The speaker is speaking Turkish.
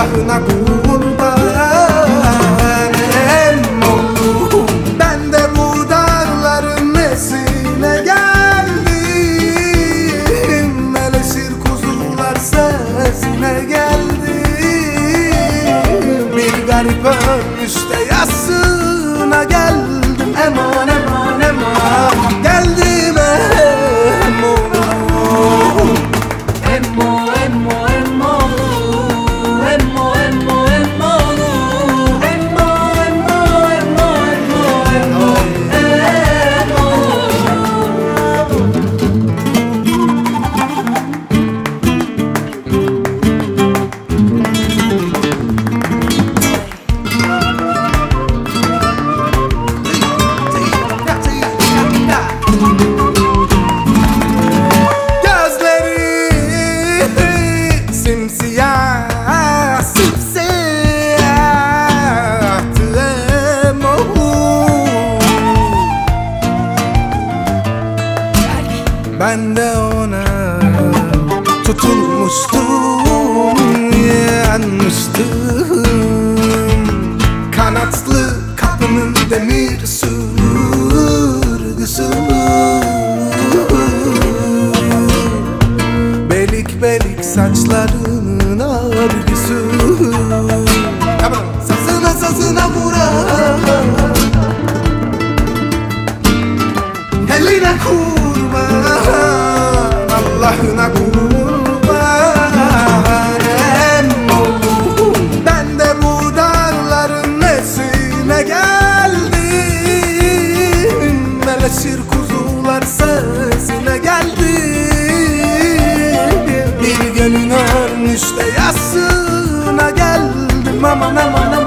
Allah'ına kurban emmoğlu. Ben de bu dağların nesine geldim, meleşir kuzular sesine geldim. Bir garip ölmüşte yasına geldim, eman eman eman geldim emmoğlu. Emmo, emmo, emmoğlu. Emmo, emmo, emmoğlu. Emmo, emmo, emmo, emmo, emmo, Gözleri simsiyah, simsiyahtı emmoğlu. Ben de ona tutulmuştum, yanmıştım. Kanatlı kapının demir sürgüsü, belik belik saçlarının örgüsü. Sazına sazına vuran, eline kurban, Allah'ına kurban emmoğlu. Ben de bu dağların nesine geldim, meleşir kuzular sesine geldim. Bir gelin ölmüş de yasına geldim, aman aman